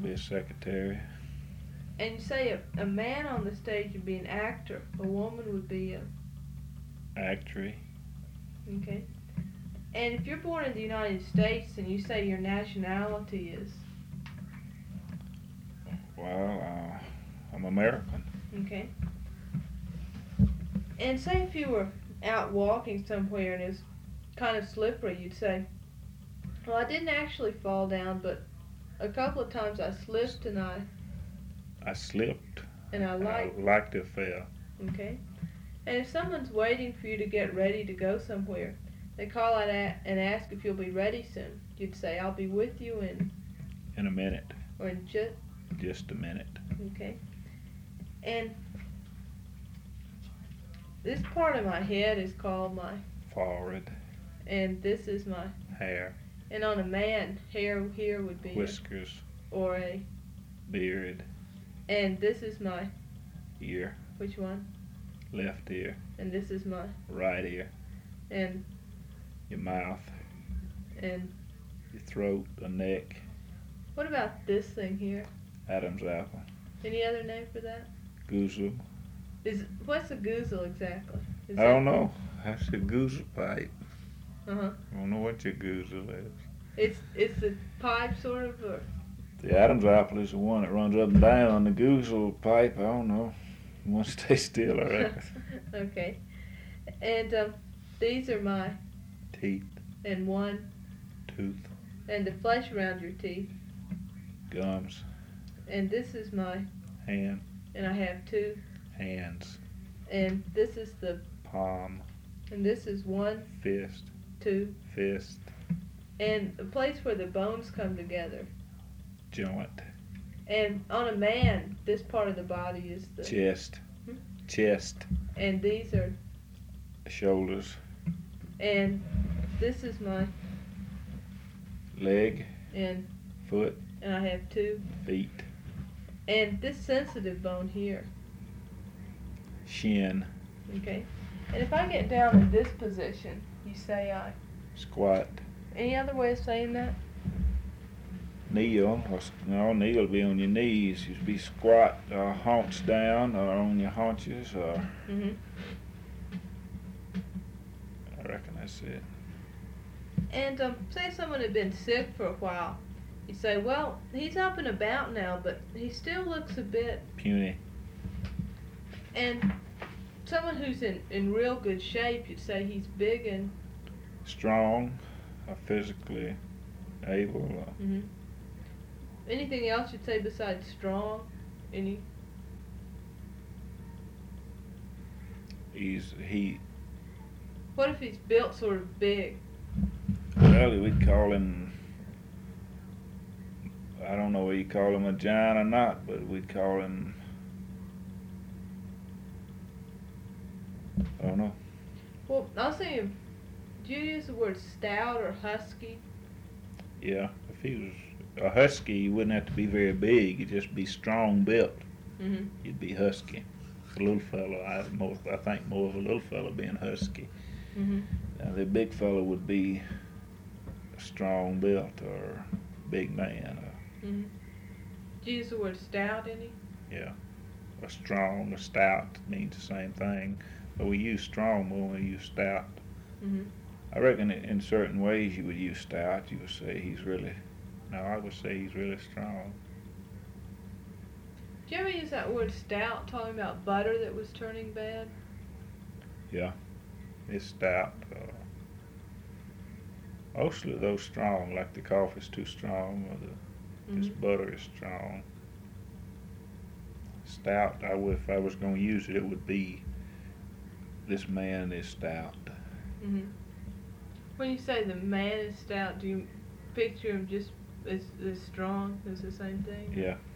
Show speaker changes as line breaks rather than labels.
Be a secretary.
And you say a man on the stage would be an actor. A woman would be a...
Actress.
Okay. And if you're born in the United States and you say your nationality is...
Well, I'm American.
Okay. And say if you were out walking somewhere and it's kind of slippery, you'd say, well, I didn't actually fall down, but a couple of times I slipped and
I slipped.
I
like to fell.
Okay. And if someone's waiting for you to get ready to go somewhere, they call out and ask if you'll be ready soon. You'd say, I'll be with you
in a minute.
Or in
just a minute.
Okay. And this part of my head is called my
forehead.
And this is my
hair.
And on a man, hair here would be
whiskers.
Or a
beard.
And this is my
ear.
Which one?
Left ear.
And this is my
right ear.
And
your mouth.
And
your throat, the neck.
What about this thing here?
Adam's apple.
Any other name for that?
Goozle.
What's a goozle exactly?
I don't know. That's a goozle pipe.
Uh-huh.
I don't know what your goozle is.
It's a pipe sort of, or?
The Adam's apple is the one that runs up and down. The goozle pipe, I don't know. You want to stay still, I reckon.
Okay. And these are my
teeth.
And one
tooth.
And the flesh around your teeth.
Gums.
And this is my
hand.
And I have two
hands.
And this is the
palm.
And this is one
fist.
Two
fist.
And the place where the bones come together.
Joint.
And on a man, this part of the body is the
chest. Chest.
And these are
shoulders.
And this is my
leg.
And
foot.
And I have two
feet.
And this sensitive bone here.
Shin.
Okay. And if I get down in this position, you say I
squat.
Any other way of saying that?
Kneel. No, kneel will be on your knees. You'd be squat, haunch down, or on your haunches, or. I reckon that's it.
And say someone had been sick for a while. You say, well, he's up and about now, but he still looks a bit
puny.
And someone who's in real good shape, you'd say he's big and
strong, physically able.
Anything else you'd say besides strong? Any? What if he's built sort of big?
Well, we'd call him. I don't know whether you call him a giant or not, but we'd call him. I don't know.
Well, I was thinking, do you use the word stout or husky?
Yeah, if he was a husky, you wouldn't have to be very big. You'd just be strong built. You'd be husky. A little fellow, I think more of a little fellow being husky. Now, the big fellow would be strong built or big man.
Do you use the word stout any?
Yeah. A strong, a stout means the same thing. But we use strong more than we use stout. I reckon in certain ways you would use stout. You would say I would say he's really strong.
Did you ever use that word stout talking about butter that was turning bad?
Yeah. It's stout. Mostly those strong, like the coffee's too strong or this butter is strong. Stout, if I was going to use it, it would be this man is stout.
When you say the man is stout, do you picture him just as strong as the same thing?
Yeah.